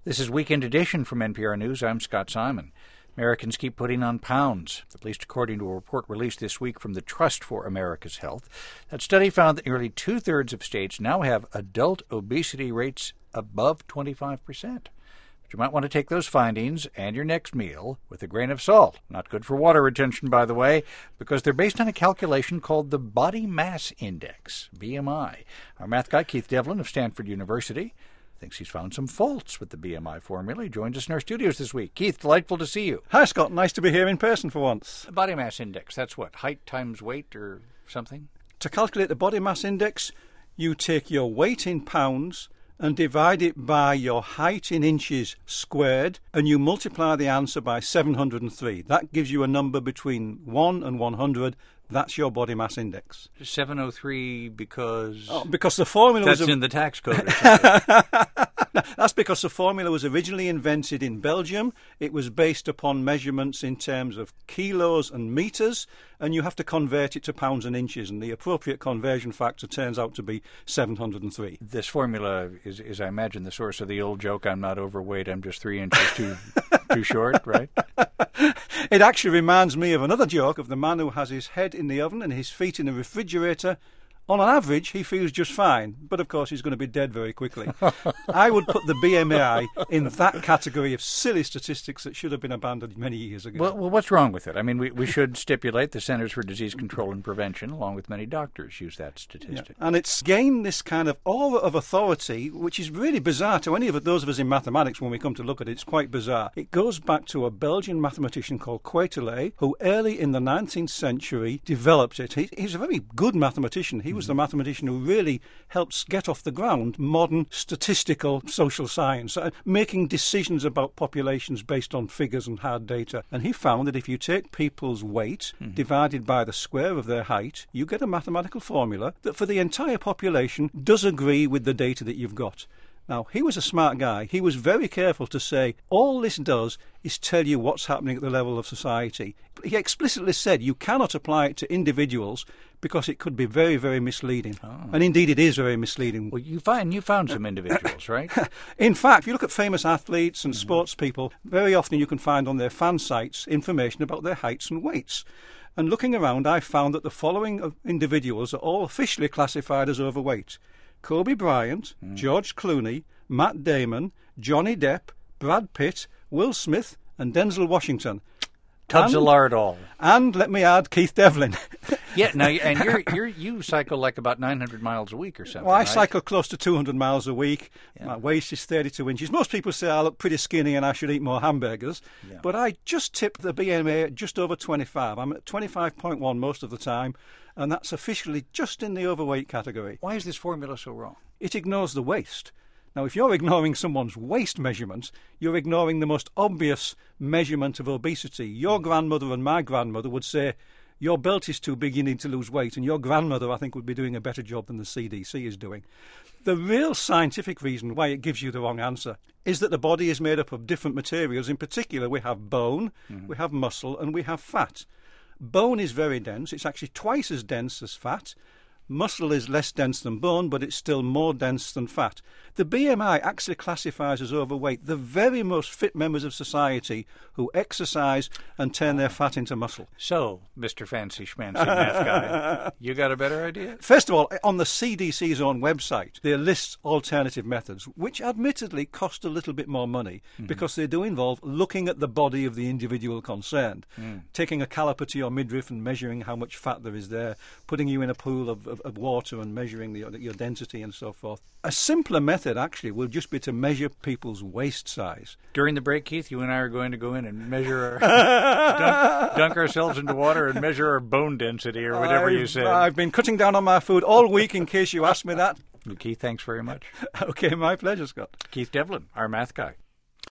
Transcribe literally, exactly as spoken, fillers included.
This is Weekend Edition from N P R News. I'm Scott Simon. Americans keep putting on pounds, at least according to a report released this week from the Trust for America's Health. That study found that nearly two-thirds of states now have adult obesity rates above twenty-five percent. But you might want to take those findings and your next meal with a grain of salt. Not good for water retention, by the way, because they're based on a calculation called the Body Mass Index, B M I. Our math guy, Keith Devlin of Stanford University, thinks he's found some faults with the B M I formula. He joins us in our studios this week. Keith, delightful to see you. Hi, Scott. Nice to be here in person for once. Body mass index, that's what? Height times weight or something? To calculate the body mass index, you take your weight in pounds and divide it by your height in inches squared, and you multiply the answer by seven hundred three. That gives you a number between one and one hundred. That's your body mass index. seven oh three because... Oh, because the formula That's was... That's in the tax code or something. That's because the formula was originally invented in Belgium. It was based upon measurements in terms of kilos and metres, and you have to convert it to pounds and inches, and the appropriate conversion factor turns out to be seven hundred three. This formula is, is I imagine, the source of the old joke, I'm not overweight, I'm just three inches too too short, right? It actually reminds me of another joke of the man who has his head in the oven and his feet in the refrigerator. On an average, he feels just fine, but of course he's going to be dead very quickly. I would put the B M I in that category of silly statistics that should have been abandoned many years ago. Well, well what's wrong with it? I mean, we, we should stipulate the Centers for Disease Control and Prevention, along with many doctors, use that statistic. Yeah. And it's gained this kind of aura of authority, which is really bizarre to any of those of us in mathematics when we come to look at it. It's quite bizarre. It goes back to a Belgian mathematician called Quetelet, who early in the nineteenth century developed it. He, he's a very good mathematician. He was the mathematician who really helps get off the ground modern statistical social science, uh, making decisions about populations based on figures and hard data. And he found that if you take people's weight mm-hmm. divided by the square of their height, you get a mathematical formula that for the entire population does agree with the data that you've got. Now, he was a smart guy. He was very careful to say, all this does is tell you what's happening at the level of society. But he explicitly said you cannot apply it to individuals because it could be very, very misleading. Oh. And indeed it is very misleading. Well, you find you found some individuals, right? In fact, if you look at famous athletes and mm-hmm. sports people, very often you can find on their fan sites information about their heights and weights. And looking around, I found that the following individuals are all officially classified as overweight: Kobe Bryant, mm. George Clooney, Matt Damon, Johnny Depp, Brad Pitt, Will Smith, and Denzel Washington. Tubs of lard all. And let me add, Keith Devlin. Yeah, now and you're, you're you cycle like about nine hundred miles a week or something. Well, I right? cycle close to two hundred miles a week. Yeah. My waist is thirty-two inches. Most people say I look pretty skinny and I should eat more hamburgers. Yeah. But I just tip the B M I at just over twenty-five. I'm at twenty-five point one most of the time, and that's officially just in the overweight category. Why is this formula so wrong? It ignores the waist. Now, if you're ignoring someone's waist measurements, you're ignoring the most obvious measurement of obesity. Your grandmother and my grandmother would say, your belt is too big, you need to lose weight. And your grandmother, I think, would be doing a better job than the C D C is doing. The real scientific reason why it gives you the wrong answer is that the body is made up of different materials. In particular, we have bone, mm-hmm. we have muscle, and we have fat. Bone is very dense. It's actually twice as dense as fat. Muscle is less dense than bone, but it's still more dense than fat. The B M I actually classifies as overweight the very most fit members of society who exercise and turn their fat into muscle. So, Mister Fancy Schmancy Math Guy, you got a better idea? First of all, on the C D C's own website, they list alternative methods, which admittedly cost a little bit more money mm-hmm. because they do involve looking at the body of the individual concerned, mm. taking a caliper to your midriff and measuring how much fat there is there, putting you in a pool of, of, of water and measuring the, your density and so forth. A simpler method, actually, will just be to measure people's waist size. During the break, Keith, you and I are going to go in and measure our... dunk, dunk ourselves into water and measure our bone density or whatever I've, you said. I've been cutting down on my food all week in case you asked me that. Keith, thanks very much. Okay, my pleasure, Scott. Keith Devlin, our math guy.